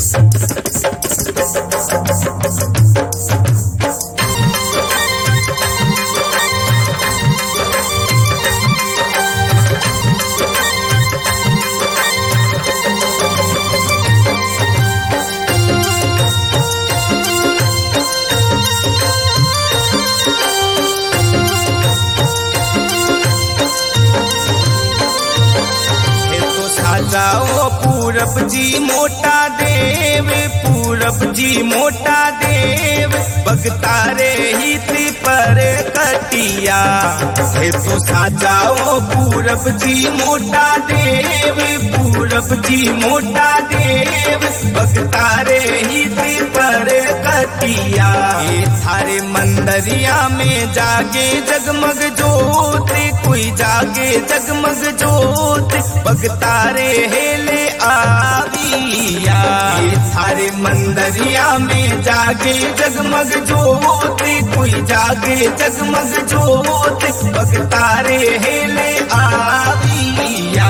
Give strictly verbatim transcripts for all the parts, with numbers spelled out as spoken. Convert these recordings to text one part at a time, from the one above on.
जाओ पूरब जी मोटा देव, पूरब जी मोटा देव, भगतारे हित पर कटिया। हे तो साजाओ पूरब जी मोटा देव, पूरब जी मोटा देव, भगतारे हित पर कटिया। ये थारे मंदरिया में जागे जगमग जोत, कोई जागे जगमग जोत, भगतारे हेले आविया। ये थारे मंदरिया में जागे जगमग जोत, कोई जागे जगमग जोत, भगतारे हेले आविया।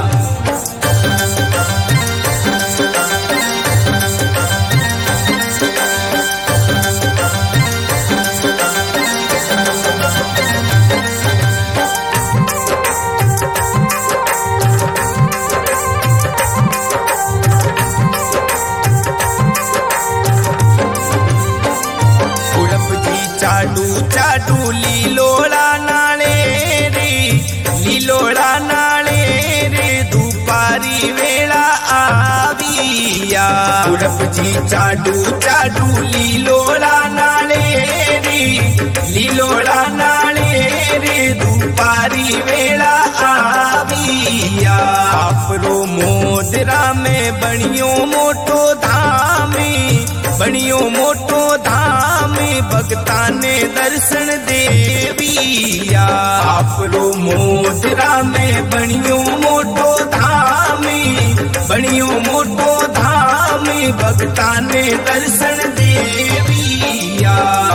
चाडू चाडू लीलोड़ा नाले रे, लीलोड़ा नाले रे, दुपारी वेला आविया। पूरब जी चाडू चाडू लीलोड़ा नाले रे, लीलोड़ा नाले रे, दुपारी वेला आविया। आपरो मोदरा में बनियो मोटो धामे, बनियो मोटो धाम, भगता ने दर्शन देविया। आपरो मोदरा में बनियो मोटो धाम, बनियो मोटो धाम, भगता ने दर्शन देविया।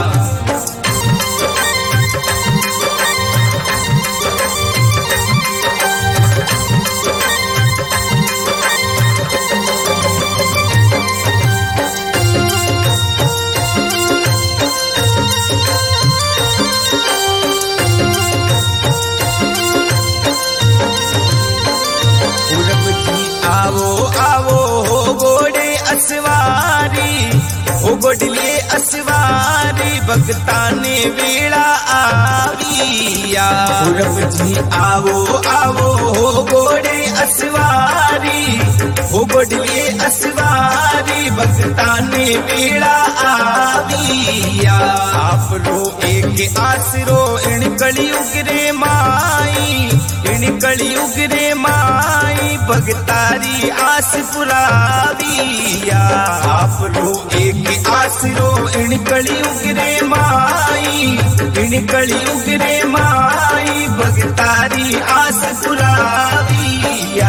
आवो आवो हो गोड़े असवारी, हो गोडले असवारी, भगता ने वेला आविया। पूरब जी आवो आवो हो गोड़े असवारी, हो गोडले असवारी, भगता ने वेला आविया। आपरो एक आसरो इन कलयुग रे माई, इन कलयुग रे माई, भगतारी आस पुराविया। आपरो एक आसरो इन कलयुग रे माई, इन कलयुग रे माई, भगतारी आस पुराविया।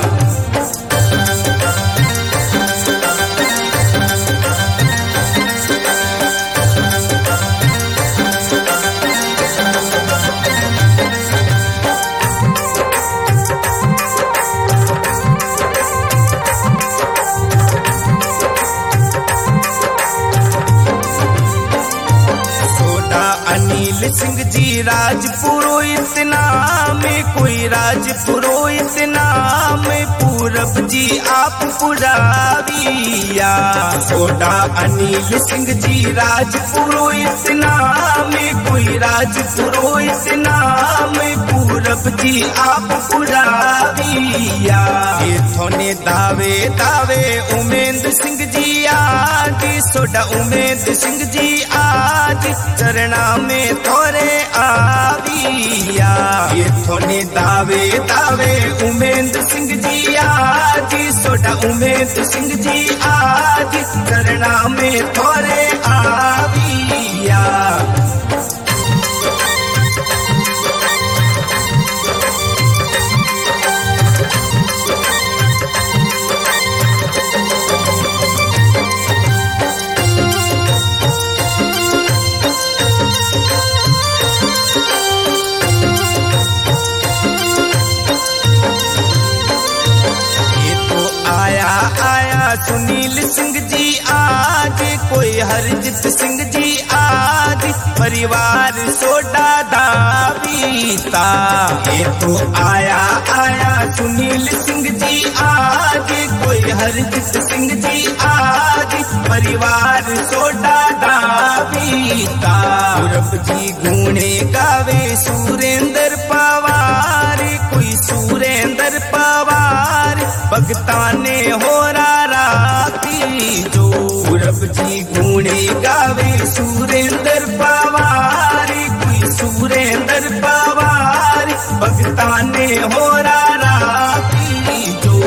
अनिल सिंह जी राज पुरोहित नाम, कोई राज पुरोहित नाम, पूरब जी आप पुराविया। सोडा अनिल सिंह जी राज पुरोहित नाम, कोई राज पुरोहित नाम, पूरब जी आप पुराविया। ये थोने दावे दावे उमेंद्र सिंह जी आज, सोडा उमेंद्र सिंह जी आज, चरणा में थोरे आविया। ये थोने दावे दावे उमेंद्र सिंह जी आज, सोडा उमेंद्र सिंह जी आज, चरणा में थोरे आविया। आया सुनील सिंह जी आज, कोई हरजित सिंह जी आज, परिवार सोडा दावीता। ये तो आया आया सुनील सिंह जी आज, कोई हरजित सिंह जी आज, परिवार सोडा दावीता। पूरब जी गुणे गावे सुरेंद्र पवार, कोई सुरेंद्र पवार, भगताने हो राखी जो। पूरब जी गुणे गावे सुरेंद्र पवार, कोई सुरेंद्र पवार, भगताने हो राखी जो।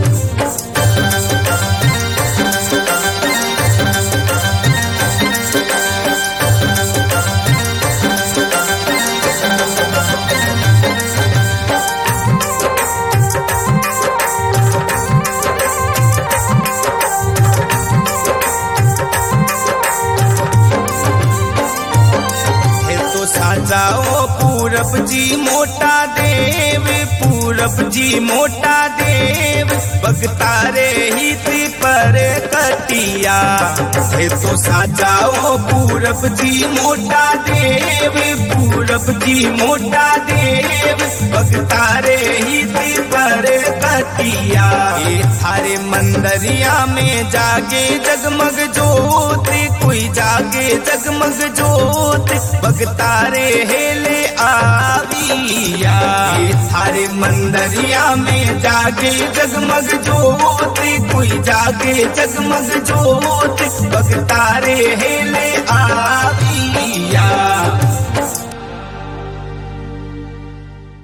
जाओ पूरब जी मोटा देव, पूरब जी मोटा देव, भगतारे हित पर कटिया। हे तो साजाओ पूरब जी मोटा देव, पूरब जी मोटा देव, भगतारे हित पर कटिया। ये थारे मंदरिया में जागे जगमग जोत, कोई जागे जगमग जोत, भगतारे हेले आविया। ये थारे मंदरिया में जागे जगमग जोत, कोई जागे जगमग जोत, भगतारे हेले आविया।